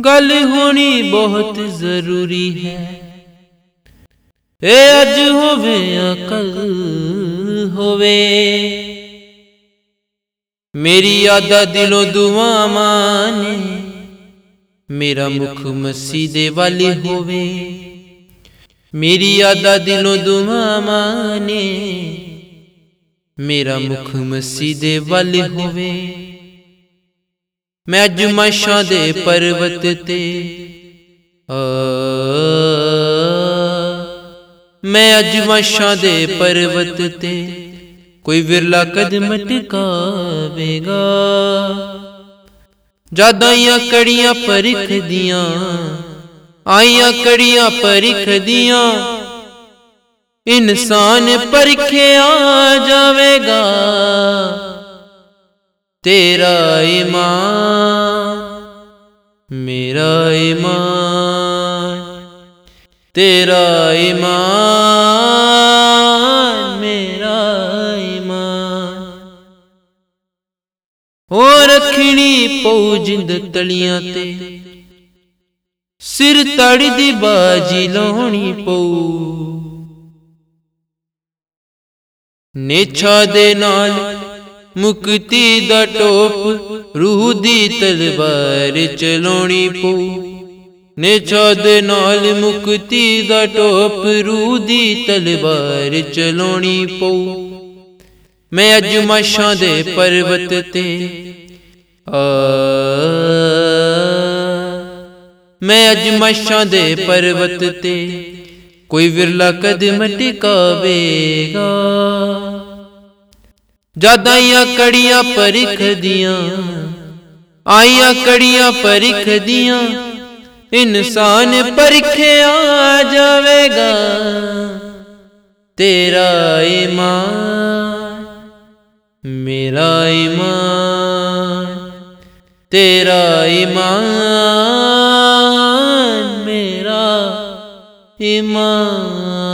गल होनी बहुत जरूरी है। ए अज होवे या कल होवे, मेरी यादा दिलों दुआ माने, मेरा मुख मसीदे वाली होवे। मेरी यादा दिलों दुआ माने, मेरा मुख मसीदे वाली होवे। मैं अज मशां दे पर्वत ते मैं अज मशां दे पर्वत ते कोई विरला कदम टकावेगा। जद आइयां कड़ियां परिख दियां, आइयां कड़ियां परिख दियां, इंसान परखिया जावेगा। तेरा ईमान मेरा ईमान, तेरा ईमान मेरा ईमान। हो रखनी पौ जिंद तलियां ते, सिर तड़ दी बाजी लाउणी पौ। नेछा दे नाल मुक्ति दा टोप, रूह दी तलवार चलाउणी पौ। नेछा दे नाल मुक्ति दा टोप, रूह दी तलवार चलाउणी पौ। मैं अज मशां दे पर्वत ते मैं अज मशां दे पर्वत ते कोई विरला कदम टिकावेगा। जद आइयां कड़ियां परिख दियां, आइयां कड़ियां परिख दियां, इंसान परखिया जावेगा। तेरा ईमान मेरा ईमान, तेरा ईमान मेरा ईमान।